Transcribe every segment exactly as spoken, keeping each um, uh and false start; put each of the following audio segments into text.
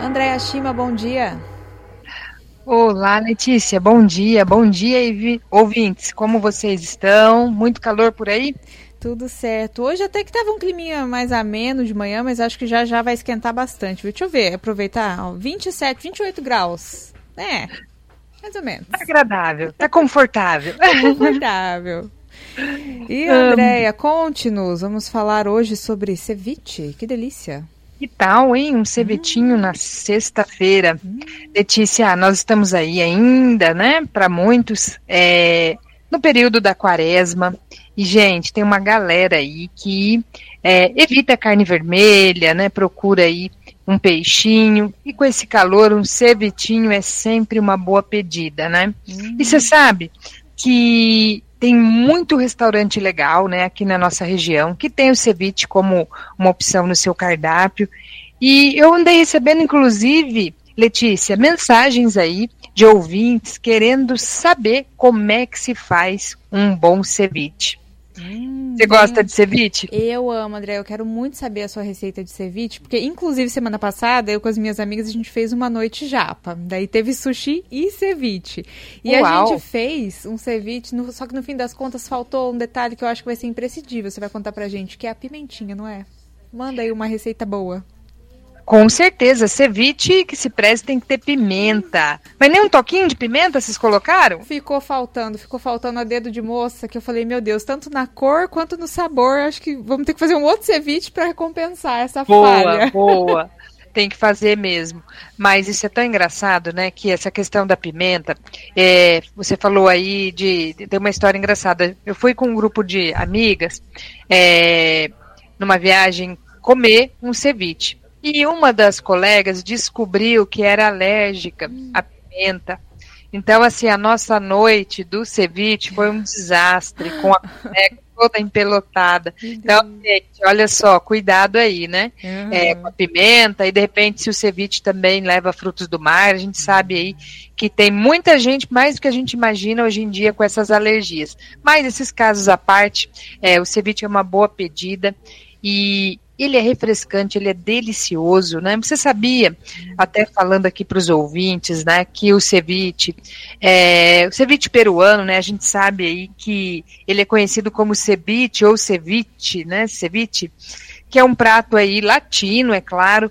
Andréa Shima, bom dia. Olá, Letícia, bom dia, bom dia, ouvintes, como vocês estão? Muito calor por aí? Tudo certo. Hoje até que estava um climinha mais ameno de manhã, mas acho que já já vai esquentar bastante. Deixa eu ver, aproveitar, ó, vinte e sete, vinte e oito graus, é, mais ou menos. Tá agradável, tá confortável. Tá confortável. E, Andréa, conte-nos, vamos falar hoje sobre ceviche, que delícia. Que tal, hein? Um cevitinho hum. na sexta-feira. Hum. Letícia, nós estamos aí ainda, né, para muitos, é, no período da quaresma. E, gente, tem uma galera aí que é, evita a carne vermelha, né, procura aí um peixinho. E com esse calor, um cevitinho é sempre uma boa pedida, né? Hum. E você sabe que tem muito restaurante legal, né, aqui na nossa região, que tem o ceviche como uma opção no seu cardápio. E eu andei recebendo, inclusive, Letícia, mensagens aí de ouvintes querendo saber como é que se faz um bom ceviche. Hum, Você gosta de ceviche? Eu amo, André. Eu quero muito saber a sua receita de ceviche, porque, inclusive, semana passada, eu com as minhas amigas, a gente fez uma noite japa. Daí teve sushi e ceviche. E Uau. a gente fez um ceviche, no, só que no fim das contas faltou um detalhe que eu acho que vai ser imprescindível. Você vai contar pra gente, que é a pimentinha, não é? Manda aí uma receita boa. Com certeza, ceviche que se presta tem que ter pimenta. Mas nem um toquinho de pimenta vocês colocaram? Ficou faltando, ficou faltando a dedo de moça, que eu falei, meu Deus, tanto na cor quanto no sabor, acho que vamos ter que fazer um outro ceviche para recompensar essa boa, falha. Boa, boa. Tem que fazer mesmo. Mas isso é tão engraçado, né, que essa questão da pimenta, é, você falou aí de, de uma história engraçada. Eu fui com um grupo de amigas, é, numa viagem, comer um ceviche. E uma das colegas descobriu que era alérgica à pimenta. Então, assim, a nossa noite do ceviche foi um desastre, com a colega toda empelotada. Então, gente, olha só, cuidado aí, né? Uhum. É, com a pimenta, e de repente, se o ceviche também leva frutos do mar, a gente sabe aí que tem muita gente, mais do que a gente imagina hoje em dia, com essas alergias. Mas, esses casos à parte, é, o ceviche é uma boa pedida, e ele é refrescante, ele é delicioso, né? Você sabia, até falando aqui para os ouvintes, né, que o ceviche, é, o ceviche peruano, né, a gente sabe aí que ele é conhecido como ceviche ou ceviche, né, ceviche, que é um prato aí latino, é claro,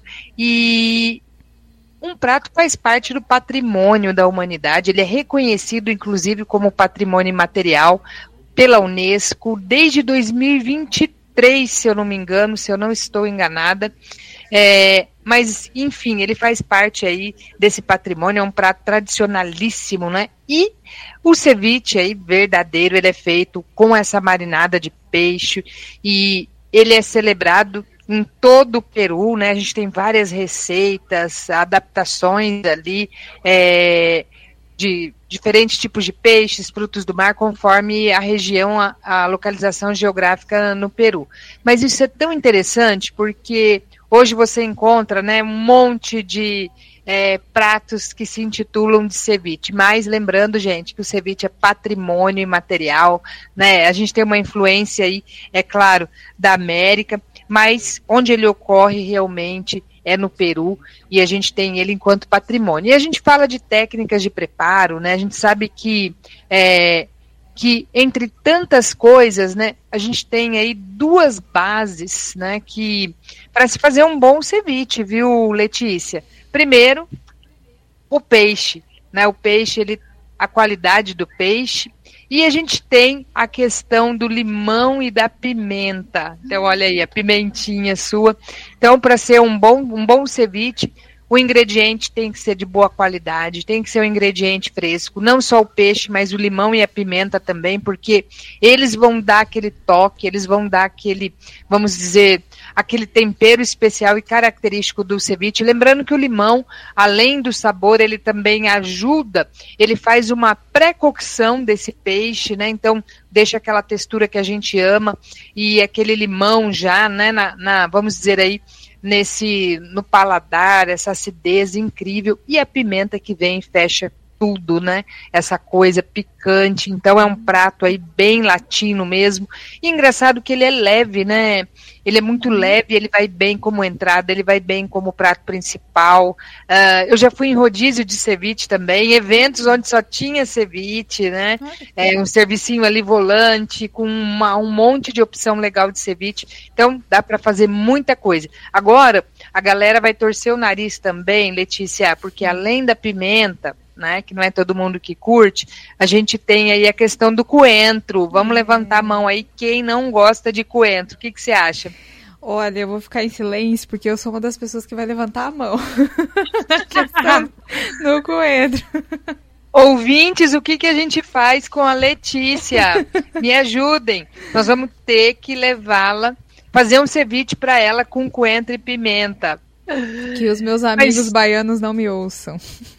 e um prato que faz parte do patrimônio da humanidade. Ele é reconhecido, inclusive, como patrimônio imaterial pela Unesco desde dois mil e vinte e três, se eu não me engano, se eu não estou enganada, é, mas enfim, ele faz parte aí desse patrimônio, é um prato tradicionalíssimo, né? E o ceviche aí, verdadeiro, ele é feito com essa marinada de peixe e ele é celebrado em todo o Peru, né? A gente tem várias receitas, adaptações ali, é, de diferentes tipos de peixes, frutos do mar, conforme a região, a, a localização geográfica no Peru. Mas isso é tão interessante porque hoje você encontra, né, um monte de é, pratos que se intitulam de ceviche. Mas lembrando, gente, que o ceviche é patrimônio imaterial, né? A gente tem uma influência aí, é claro, da América, mas onde ele ocorre realmente é no Peru, e a gente tem ele enquanto patrimônio. E a gente fala de técnicas de preparo, né? A gente sabe que, é, que entre tantas coisas, né, a gente tem aí duas bases, né, que para se fazer um bom ceviche, viu, Letícia? Primeiro, o peixe, né? O peixe, ele, a qualidade do peixe. E a gente tem a questão do limão e da pimenta. Então, olha aí, a pimentinha sua. Então, para ser um bom, um bom ceviche, o ingrediente tem que ser de boa qualidade, tem que ser um ingrediente fresco. Não só o peixe, mas o limão e a pimenta também, porque eles vão dar aquele toque, eles vão dar aquele, vamos dizer, aquele tempero especial e característico do ceviche. Lembrando que o limão, além do sabor, ele também ajuda, ele faz uma pré-cocção desse peixe, né? Então, deixa aquela textura que a gente ama e aquele limão já, né, na, na, vamos dizer aí, nesse, no paladar, essa acidez incrível, e a pimenta que vem e fecha tudo, né? Essa coisa picante, então é um prato aí bem latino mesmo. E engraçado que ele é leve, né? Ele é muito leve, ele vai bem como entrada, ele vai bem como prato principal. Uh, eu já fui em rodízio de ceviche também, eventos onde só tinha ceviche, né? É, um servicinho ali volante, com uma, um monte de opção legal de ceviche. Então, dá para fazer muita coisa. Agora, a galera vai torcer o nariz também, Letícia, porque além da pimenta, né, que não é todo mundo que curte, a gente tem aí a questão do coentro. Vamos levantar a mão aí, quem não gosta de coentro, o que, que você acha? Olha, eu vou ficar em silêncio, porque eu sou uma das pessoas que vai levantar a mão. questão no coentro. Ouvintes, o que, que a gente faz com a Letícia? Me ajudem. Nós vamos ter que levá-la, fazer um ceviche para ela com coentro e pimenta. Que os meus amigos Mas... baianos não me ouçam.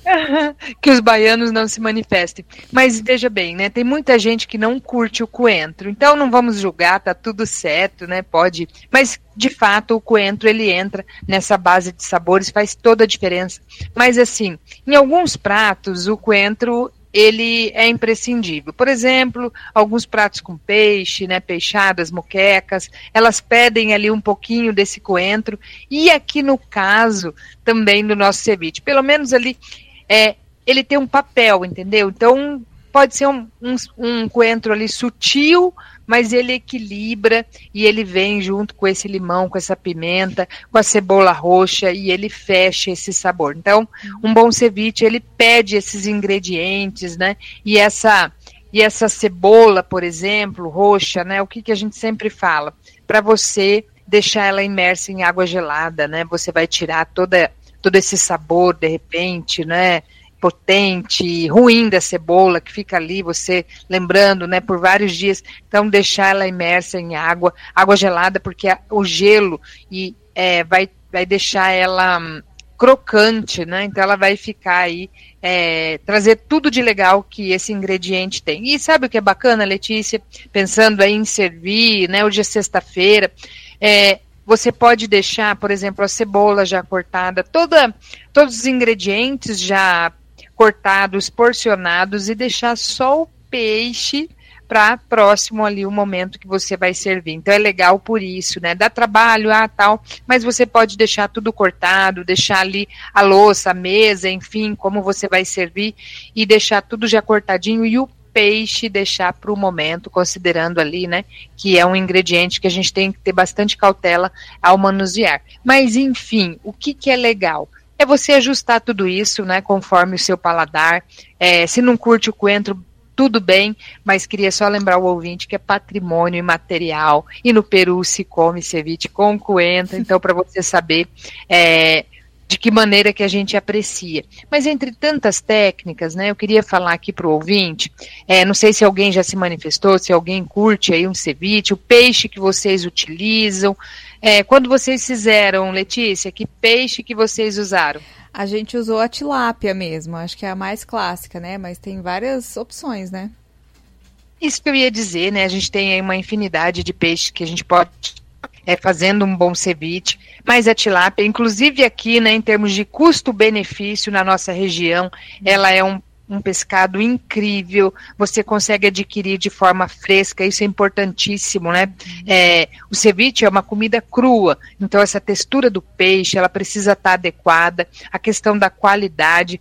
Que os baianos não se manifestem. Mas veja bem, né? Tem muita gente que não curte o coentro. Então não vamos julgar, tá tudo certo, né? Pode. Mas, de fato, o coentro ele entra nessa base de sabores, faz toda a diferença. Mas assim, em alguns pratos, o coentro ele é imprescindível. Por exemplo, alguns pratos com peixe, né, peixadas, moquecas, elas pedem ali um pouquinho desse coentro, e aqui no caso também do nosso ceviche, pelo menos ali, é, ele tem um papel, entendeu? Então, pode ser um, um, um coentro ali sutil, mas ele equilibra e ele vem junto com esse limão, com essa pimenta, com a cebola roxa e ele fecha esse sabor. Então, um bom ceviche, ele pede esses ingredientes, né? E essa, e essa cebola, por exemplo, roxa, né? O que, que a gente sempre fala? Para você deixar ela imersa em água gelada, né? Você vai tirar toda, todo esse sabor, de repente, né? Potente, ruim da cebola, que fica ali, você lembrando, né, por vários dias. Então, deixar ela imersa em água, água gelada, porque a, o gelo e, é, vai, vai deixar ela hum, crocante, né, então ela vai ficar aí, é, trazer tudo de legal que esse ingrediente tem. E sabe o que é bacana, Letícia? Pensando aí em servir, né, hoje é sexta-feira, é, você pode deixar, por exemplo, a cebola já cortada, toda, todos os ingredientes já cortados, porcionados, e deixar só o peixe para próximo ali o momento que você vai servir. Então é legal por isso, né? Dá trabalho, ah, tal, mas você pode deixar tudo cortado, deixar ali a louça, a mesa, enfim, como você vai servir, e deixar tudo já cortadinho, e o peixe deixar para o momento, considerando ali, né, que é um ingrediente que a gente tem que ter bastante cautela ao manusear. Mas, enfim, o que, que é legal? É você ajustar tudo isso, né, conforme o seu paladar. É, se não curte o coentro, tudo bem, mas queria só lembrar o ouvinte que é patrimônio imaterial, e no Peru se come ceviche com coentro, então para você saber é, de que maneira que a gente aprecia. Mas entre tantas técnicas, né, eu queria falar aqui para o ouvinte, é, não sei se alguém já se manifestou, se alguém curte aí um ceviche, o peixe que vocês utilizam. É, quando vocês fizeram, Letícia, que peixe que vocês usaram? A gente usou a tilápia mesmo, acho que é a mais clássica, né? Mas tem várias opções, né? Isso que eu ia dizer, né? A gente tem aí uma infinidade de peixes que a gente pode é, fazendo um bom ceviche, mas a tilápia, inclusive aqui, né, em termos de custo-benefício na nossa região, ela é um um pescado incrível, você consegue adquirir de forma fresca, isso é importantíssimo, né? É, o ceviche é uma comida crua, então essa textura do peixe, ela precisa estar adequada, a questão da qualidade,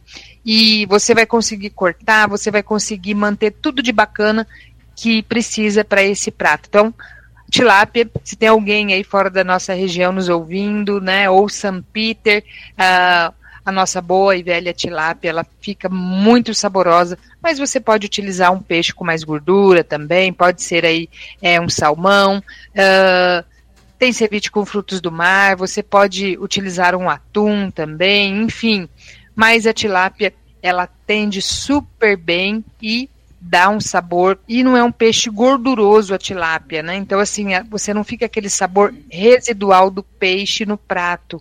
e você vai conseguir cortar, você vai conseguir manter tudo de bacana que precisa para esse prato. Então, tilápia, se tem alguém aí fora da nossa região nos ouvindo, né, ou São Peter, uh, a nossa boa e velha tilápia, ela fica muito saborosa, mas você pode utilizar um peixe com mais gordura também, pode ser aí é, um salmão, uh, tem ceviche com frutos do mar, você pode utilizar um atum também, enfim, mas a tilápia, ela tende super bem e dá um sabor, e não é um peixe gorduroso a tilápia, né, então assim, você não fica aquele sabor residual do peixe no prato.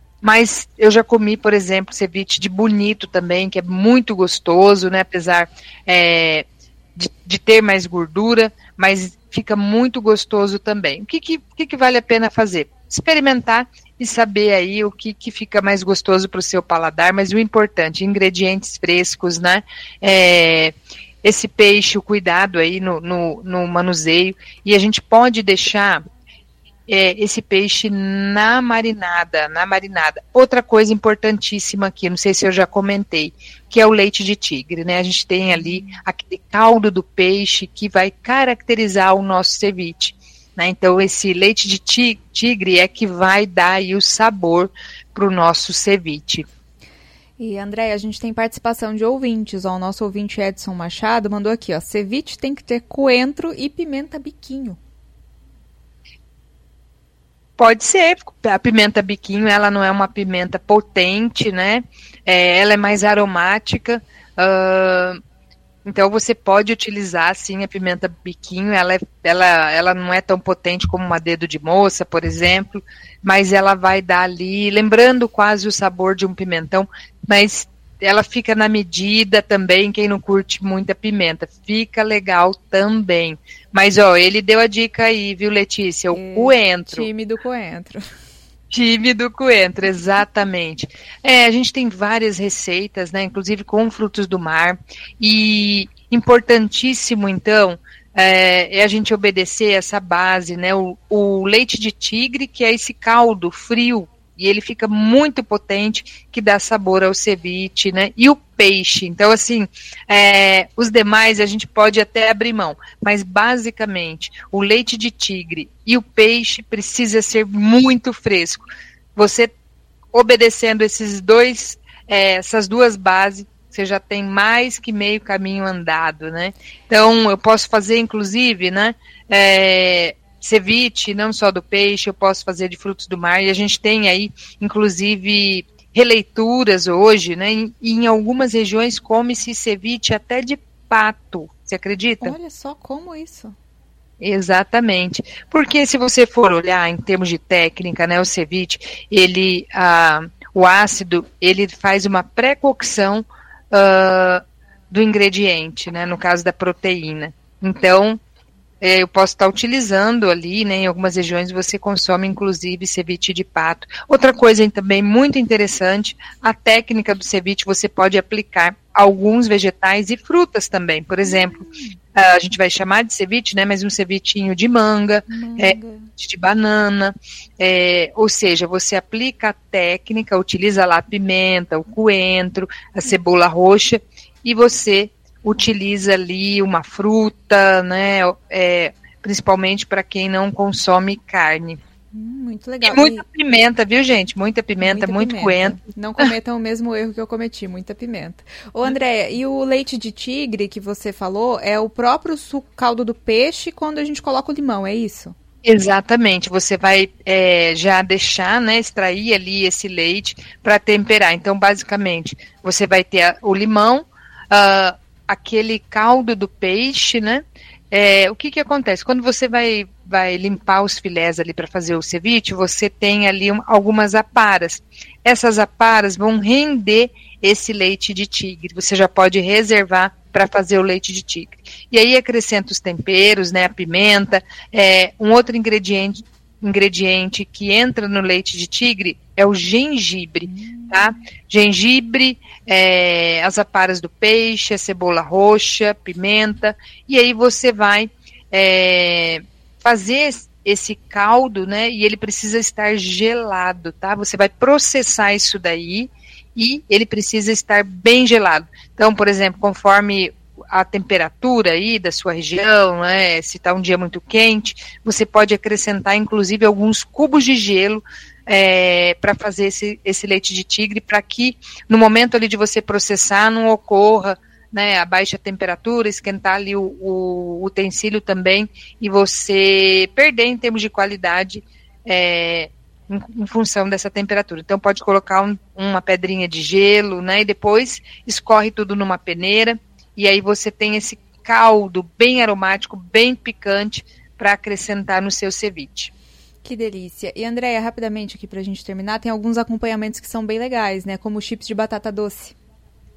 Mas eu já comi, por exemplo, ceviche de bonito também, que é muito gostoso, né? Apesar é, de, de ter mais gordura, mas fica muito gostoso também. O que, que, que, que vale a pena fazer? Experimentar e saber aí o que, que fica mais gostoso para o seu paladar, mas o importante, ingredientes frescos, né? É, esse peixe, o cuidado aí no, no, no manuseio, e a gente pode deixar é, esse peixe na marinada, na marinada. Outra coisa importantíssima aqui, não sei se eu já comentei, que é o leite de tigre, né? A gente tem ali aquele caldo do peixe que vai caracterizar o nosso ceviche, né? Então esse leite de tigre é que vai dar aí o sabor para o nosso ceviche. E, André, a gente tem participação de ouvintes, ó, o nosso ouvinte Edson Machado mandou aqui, ó, ceviche tem que ter coentro e pimenta biquinho. Pode ser, a pimenta biquinho, ela não é uma pimenta potente, né? É, ela é mais aromática, uh, então você pode utilizar, sim, a pimenta biquinho, ela, é, ela, ela não é tão potente como uma dedo de moça, por exemplo, mas ela vai dar ali, lembrando quase o sabor de um pimentão, mas ela fica na medida também, quem não curte muita pimenta, fica legal também. Mas, ó, ele deu a dica aí, viu, Letícia? O é, coentro. Time do coentro. Time do coentro, exatamente. É, a gente tem várias receitas, né, inclusive com frutos do mar, e importantíssimo, então, é, é a gente obedecer essa base, né, o, o leite de tigre, que é esse caldo frio, e ele fica muito potente, que dá sabor ao ceviche, né? E o peixe. Então, assim, é, os demais a gente pode até abrir mão, mas basicamente o leite de tigre e o peixe precisa ser muito fresco. Você obedecendo esses dois, é, essas duas bases, você já tem mais que meio caminho andado, né? Então, eu posso fazer, inclusive, né? É, ceviche, não só do peixe, eu posso fazer de frutos do mar, e a gente tem aí, inclusive, releituras hoje, né, e em algumas regiões come-se ceviche até de pato, você acredita? Olha só como isso. Exatamente, porque se você for olhar em termos de técnica, né, o ceviche, ele, ah, o ácido, ele faz uma pré-cocção ah, do ingrediente, né, no caso da proteína, então eu posso estar utilizando ali, né, em algumas regiões você consome inclusive ceviche de pato. Outra coisa também muito interessante, a técnica do ceviche você pode aplicar alguns vegetais e frutas também, por exemplo, a gente vai chamar de ceviche, né, mas um cevichinho de manga, manga. É, de banana, é, ou seja, você aplica a técnica, utiliza lá a pimenta, o coentro, a cebola roxa e você utiliza ali uma fruta, né, é, principalmente para quem não consome carne. Hum, muito legal. E muita e... pimenta, viu, gente? Muita pimenta, muita muito pimenta. Coentro. Não cometam o mesmo erro que eu cometi, muita pimenta. Ô, Andréia, e o leite de tigre que você falou é o próprio suco, caldo do peixe quando a gente coloca o limão, é isso? Exatamente, você vai é, já deixar, né, extrair ali esse leite para temperar. Então, basicamente, você vai ter a, o limão, uh, aquele caldo do peixe, né? É, o que que acontece? Quando você vai, vai limpar os filés ali para fazer o ceviche, você tem ali um, algumas aparas. Essas aparas vão render esse leite de tigre. Você já pode reservar para fazer o leite de tigre. E aí acrescenta os temperos, né? A pimenta. É, um outro ingrediente, ingrediente que entra no leite de tigre é o gengibre, tá? Gengibre, é, as aparas do peixe, a cebola roxa, pimenta, e aí você vai é, fazer esse caldo, né? E ele precisa estar gelado, tá? Você vai processar isso daí e ele precisa estar bem gelado. Então, por exemplo, conforme a temperatura aí da sua região, né, se está um dia muito quente, você pode acrescentar inclusive alguns cubos de gelo é, para fazer esse, esse leite de tigre, para que no momento ali de você processar não ocorra, né, a baixa temperatura, esquentar ali o, o utensílio também e você perder em termos de qualidade é, em, em função dessa temperatura. Então pode colocar um, uma pedrinha de gelo, né, e depois escorre tudo numa peneira. E aí você tem esse caldo bem aromático, bem picante, para acrescentar no seu ceviche. Que delícia. E, Andréia, rapidamente aqui para a gente terminar, tem alguns acompanhamentos que são bem legais, né? Como chips de batata doce.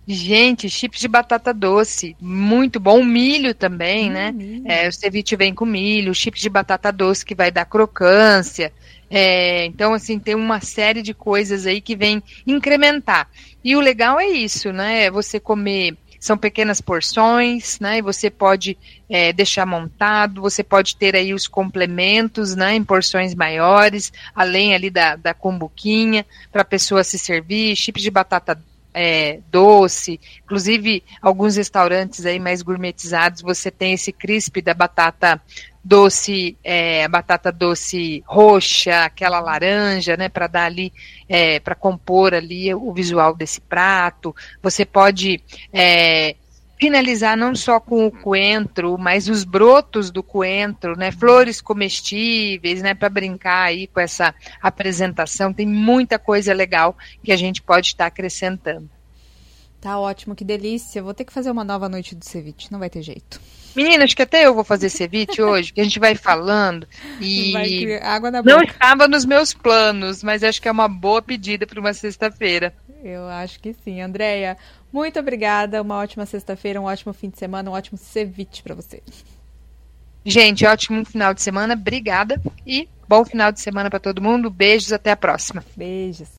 Gente, chips de batata doce, muito bom. O milho também, hum, né? Milho. É, o ceviche vem com milho, chips de batata doce que vai dar crocância. É, então, assim, tem uma série de coisas aí que vem incrementar. E o legal é isso, né? Você comer, são pequenas porções, né? E você pode é, deixar montado, você pode ter aí os complementos, né? Em porções maiores, além ali da, da cumbuquinha, para a pessoa se servir, chips de batata É, doce, inclusive alguns restaurantes aí mais gourmetizados, você tem esse crisp da batata doce, é, a batata doce roxa, aquela laranja, né, para dar ali, é, para compor ali o visual desse prato. Você pode é, finalizar não só com o coentro, mas os brotos do coentro, né, flores comestíveis, né, para brincar aí com essa apresentação. Tem muita coisa legal que a gente pode estar acrescentando. Tá ótimo, que delícia. Vou ter que fazer uma nova noite do ceviche, não vai ter jeito. Menina, acho que até eu vou fazer ceviche hoje, que a gente vai falando e vai água na boca. Não estava nos meus planos, mas acho que é uma boa pedida para uma sexta-feira. Eu acho que sim. Andréia, muito obrigada, uma ótima sexta-feira, um ótimo fim de semana, um ótimo ceviche para você. Gente, ótimo final de semana, obrigada e bom final de semana para todo mundo. Beijos, até a próxima. Beijos.